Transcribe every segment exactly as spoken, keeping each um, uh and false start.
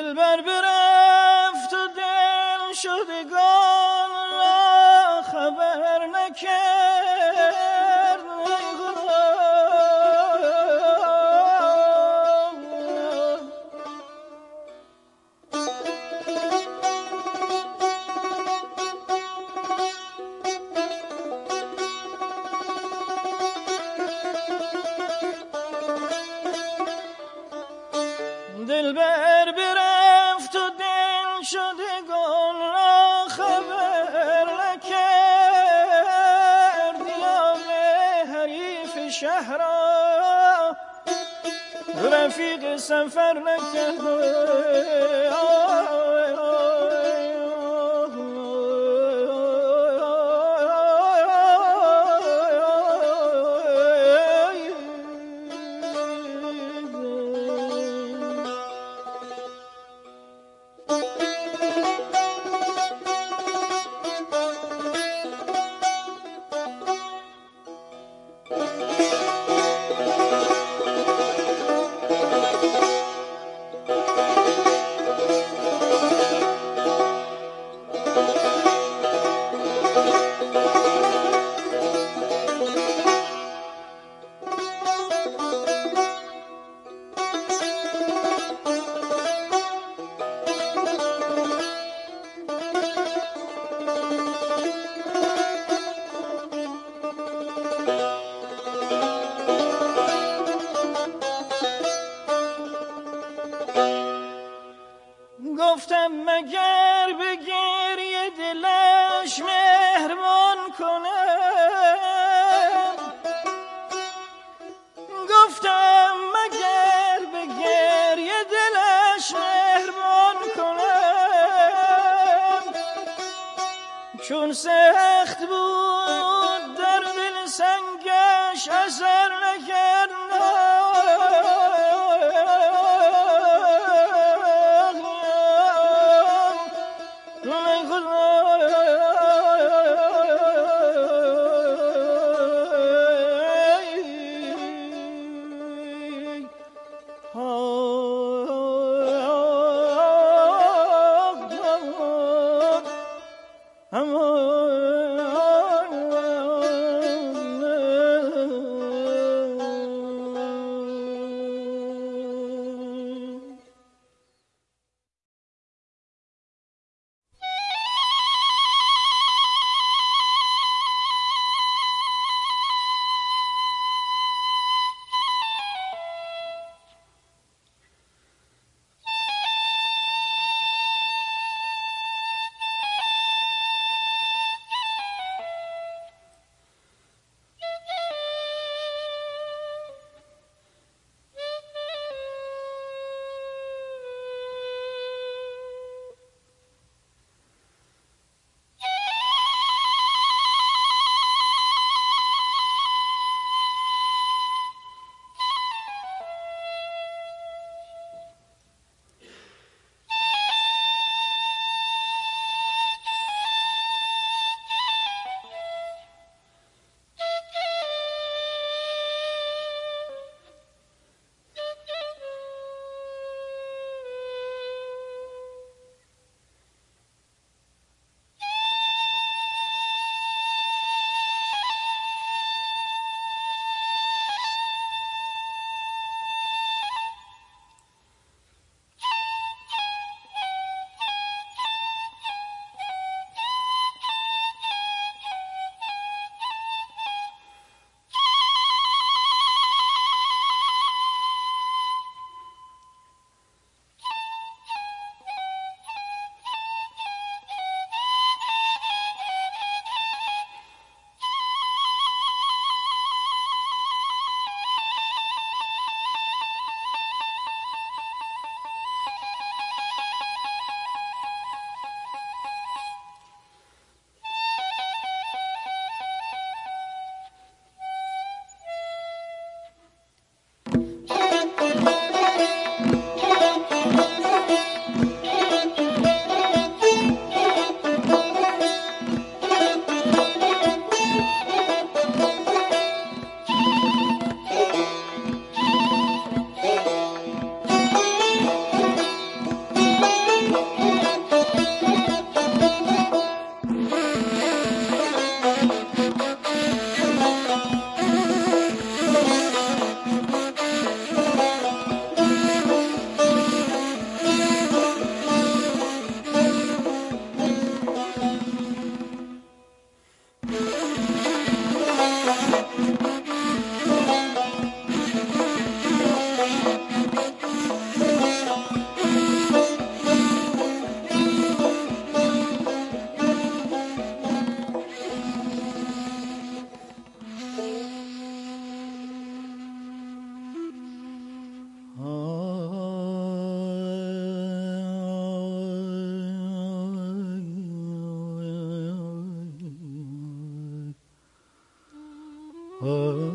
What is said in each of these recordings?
دلبر برفت و دل شدگان را خبر نکرد. دلبر برفت و دل شدگان را خبر نکرد. یار حریف شهر را رفیق سفر نکرد. گفتم مگر به گریه دلش مهربان کنم. گفتم مگر به گریه دلش مهربان کنم. چون سخت بود در دل سنگش اثر نکرد.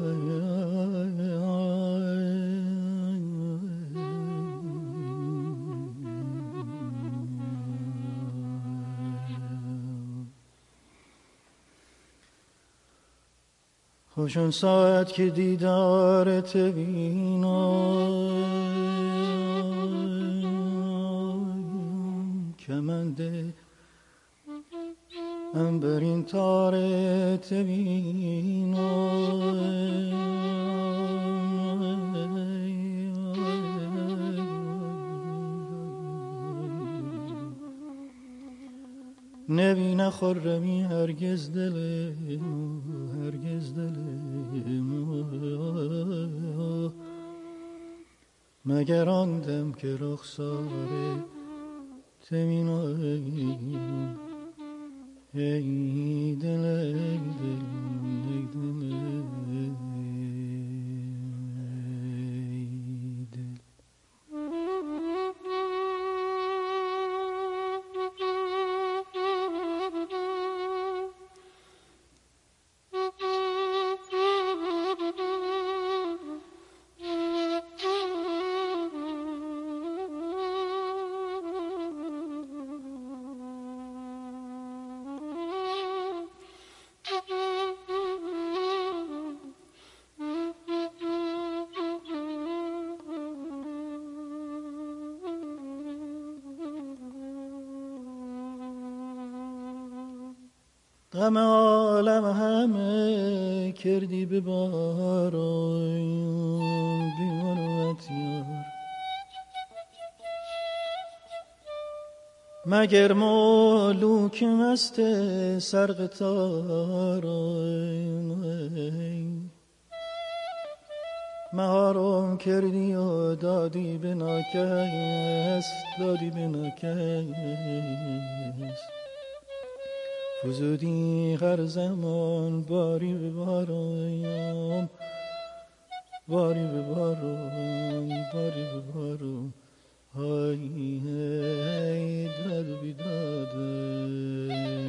خوشون ساعت که دیدارت بینم کمنده انبرین تارت بینم نبینه خرمی هرگز دل هرگز دل مگر آن دم که رخساره تمینم ای دل ای دل ای دل ای دل غم عالم همه کردی به باران بیمروت یار مگر ملوک مست سرقطاران مهارم کردی و دادی به ناکس دادی به ناکس فزودی هر زمان باری به بارم باری به بارم باری به بارم های ای داد و بیداده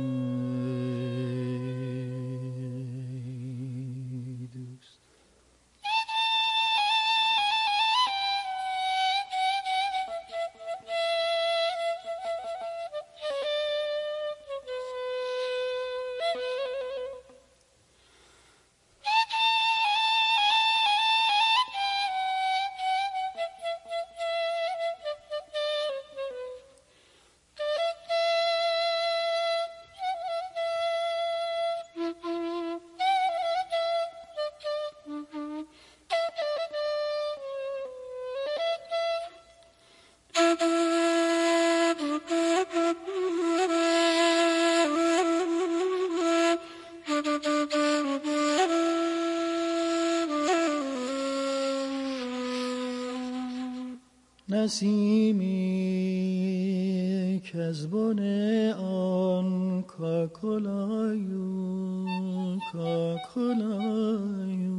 نسیمی که از بن آن کاکلایو کاکلایو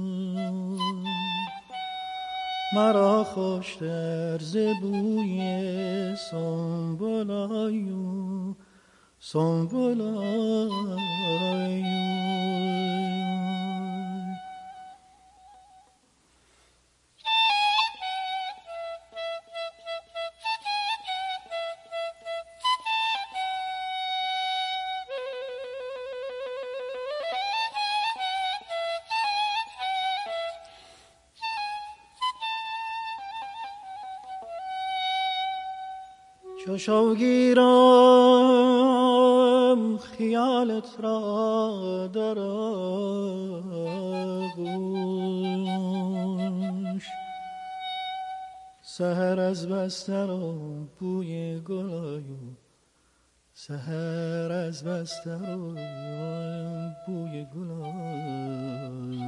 مرا خوشتر ز بوی سنبلایو سنبلایو چو گیرم خیالت را در آغوش سحر از بستر و بوی گلایو سحر از بستر و بوی گلایو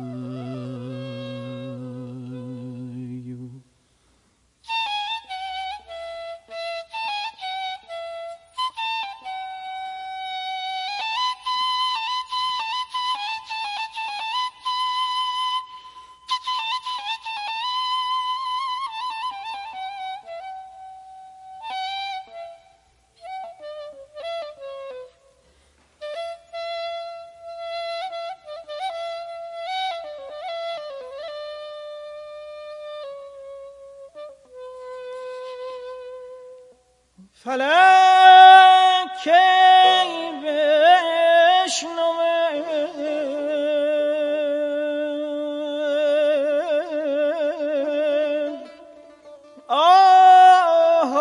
فلک کی بشنوه آه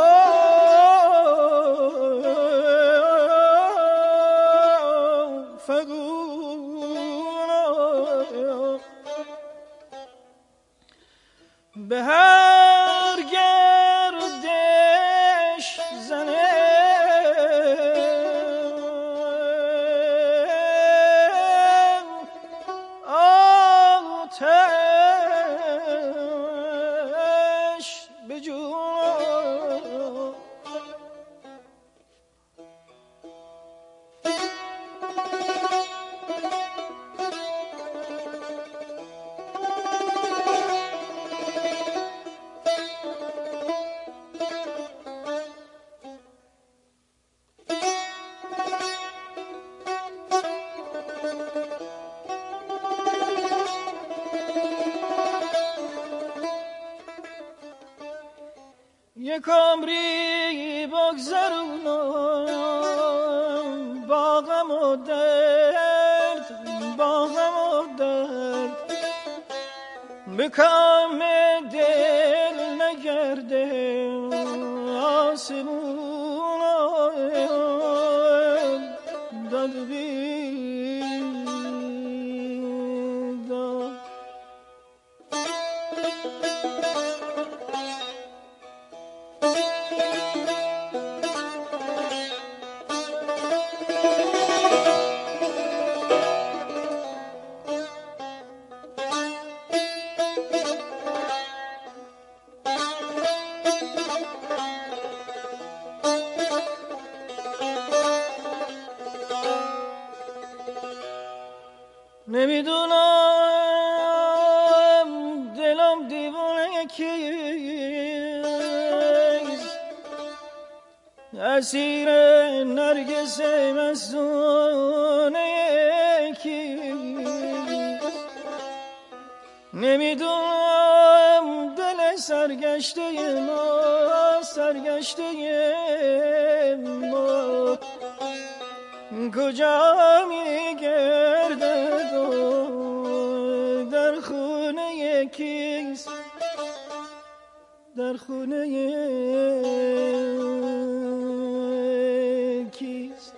فگون به هر گردش زنه آتش به جون یک عمری بگذرونم با غم و درد با غم و درد به کام دل نگرده آسمون داد بید نمیدونم دلم دیوونه کیست اسیر نرگس مستونه کیست نمیدونم دل سرگشته ما سرگشته ما کجا میگردد و در خونه کیست در خونه کیست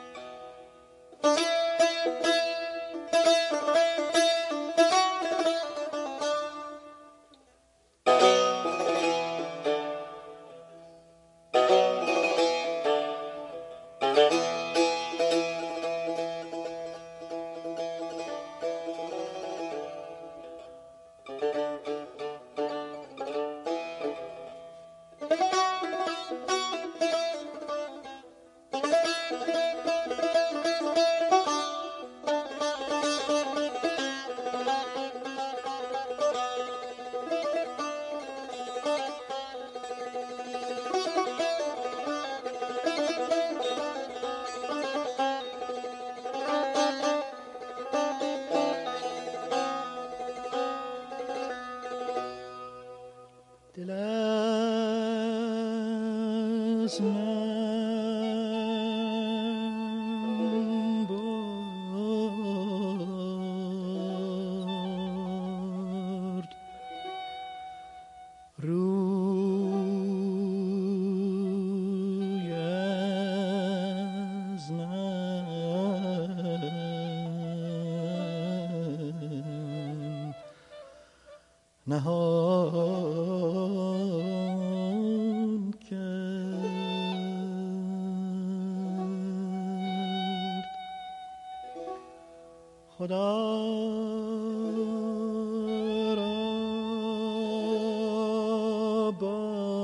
دل از من برد روی از من نهان کرد خدا را با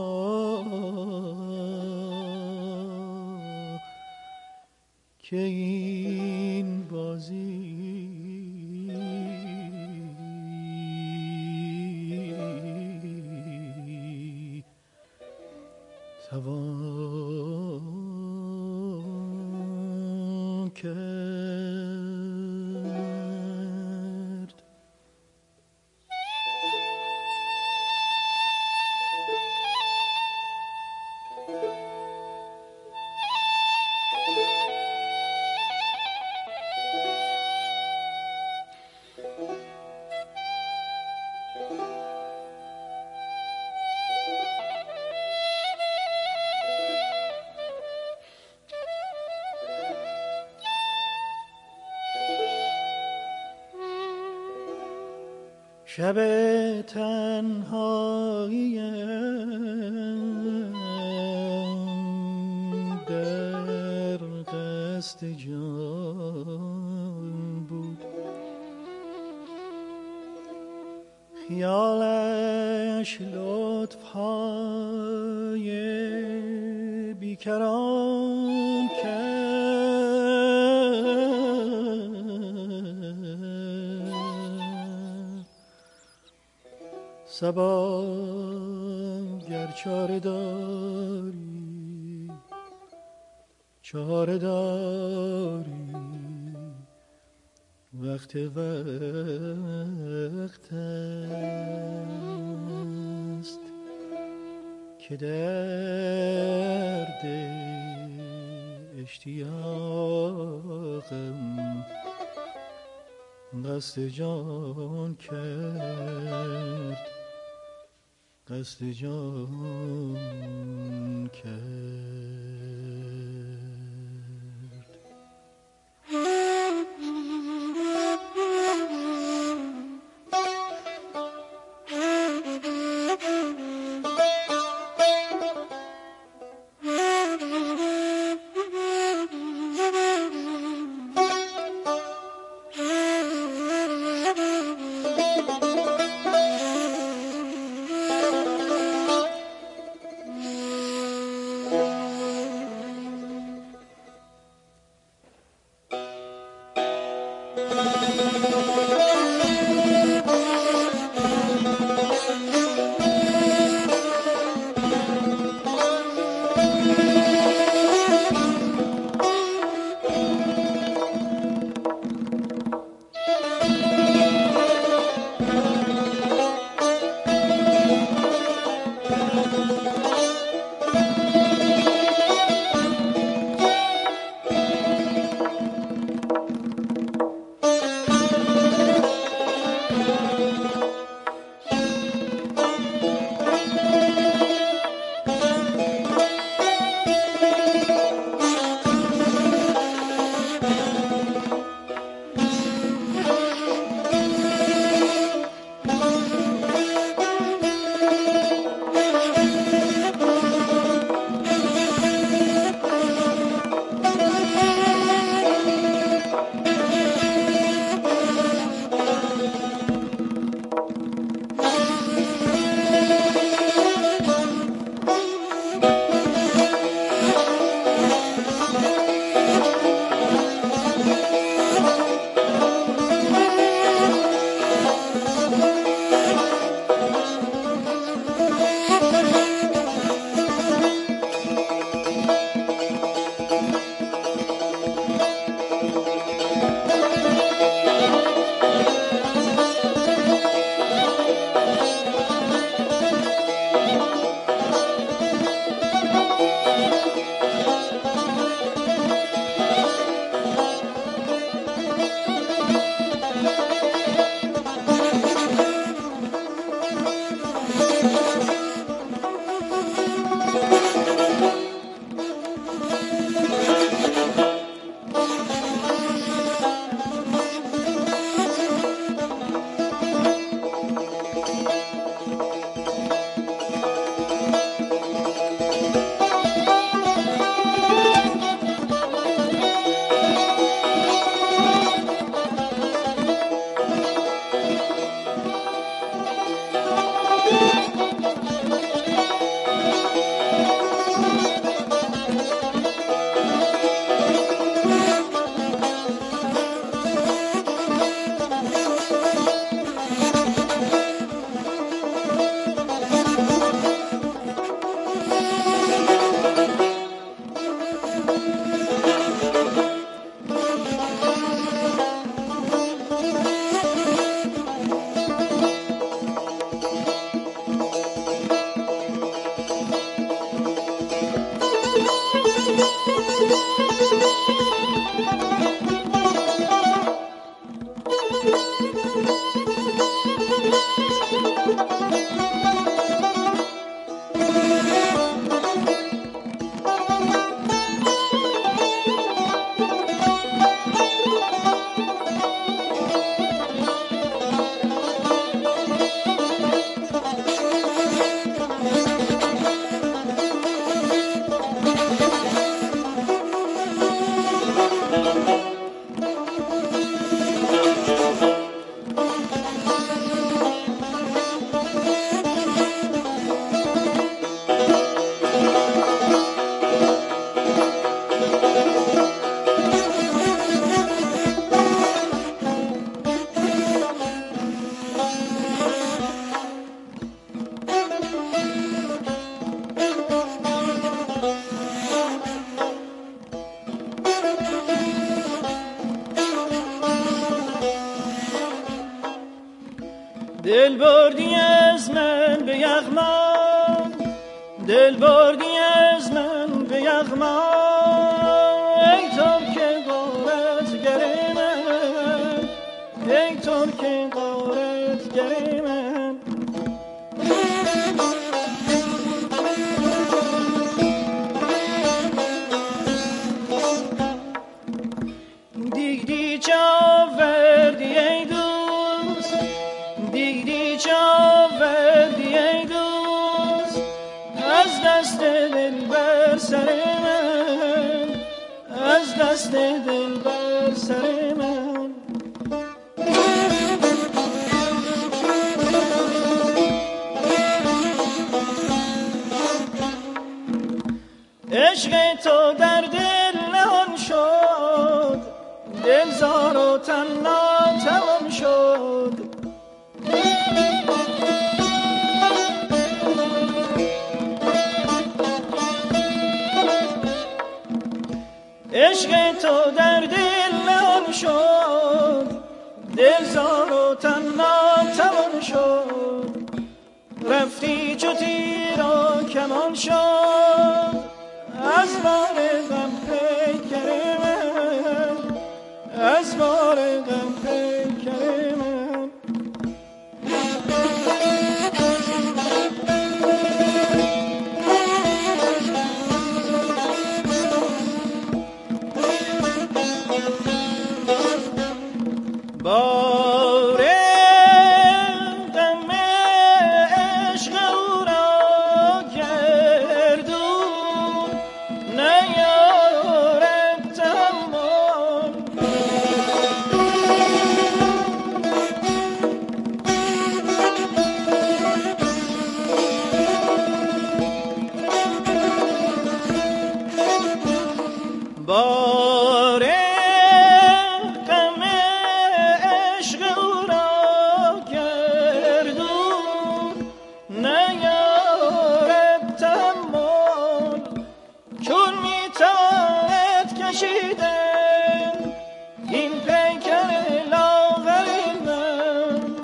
که این بازی توان کرد. شب تنهایی در قصد جان بود، خیالش لطف های بیکران کرد. صبا گر چاره داری، چاره داری، وقت وقت است که درد اشتیاقم قصد جان کرد، قصد جان کرد. دل بردی از من به یغما، دل بردی از من به یغما، ای ترک غارتگر من، ای ترک غارتگر من. دیدی چه آوردی ای دوست، دیدی چه آوردی ای دوست، از دست دل بر سر من، از دست دل بر سر من. عشق تو در دل نهان شد، دل زار و تنها تمام شد. عشق تو در دل نهان شد، دل زار و تنها تمام شد. رفتی چو تیر و کمان شد، از بار غم پیکر من، از بار غم پیکر من. بار غم عشق او را گردون نیارد تحمل. بار این پیکر لاغر من.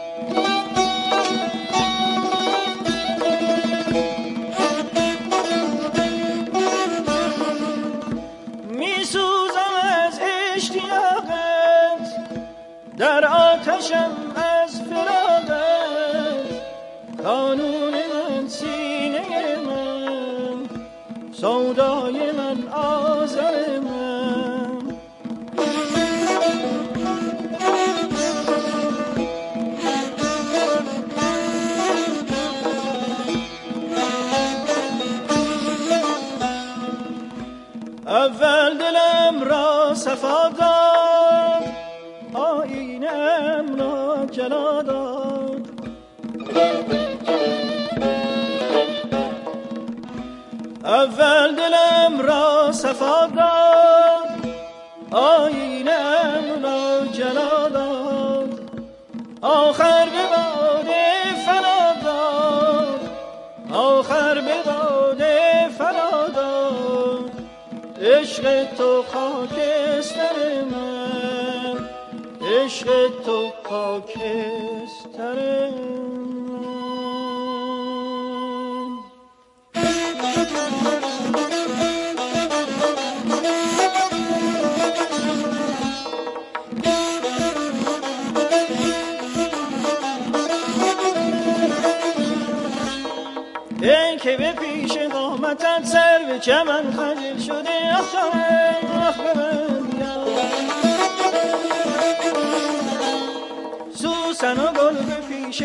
می سوزم از اشتیاقت، در آتشم از فراقت. قانون من سینه من، سودای من آزار من. اول دلم را صفا داد، آینم را جلا داد. اول دلم را صفا داد، آینم را جلا داد. آخر به باده فنا داد، آخر به باده فنا داد. عشق تو خاکستر من، عشق تو خاکستر من. ای که به پیش قامتت سر به چمن خجل شده، آخ جانم آخ به من بیا. سوسن و گل